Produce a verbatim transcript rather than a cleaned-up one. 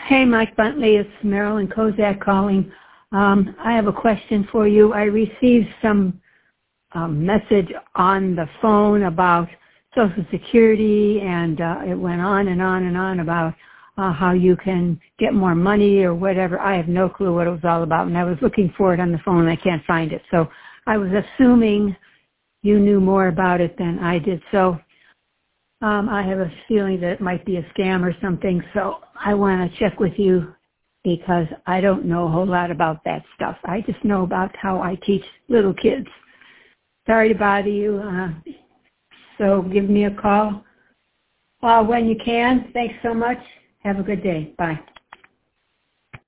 Hey, Mike Buntley, it's Marilyn Kozak calling. Um, I have a question for you. I received some um, message on the phone about Social Security, and uh, it went on and on and on about uh, how you can get more money or whatever. I have no clue what it was all about, and I was looking for it on the phone, and I can't find it. So I was assuming you knew more about it than I did. So um, I have a feeling that it might be a scam or something, so I want to check with you because I don't know a whole lot about that stuff. I just know about how I teach little kids. Sorry to bother you, uh, so give me a call uh, when you can. Thanks so much. Have a good day. Bye.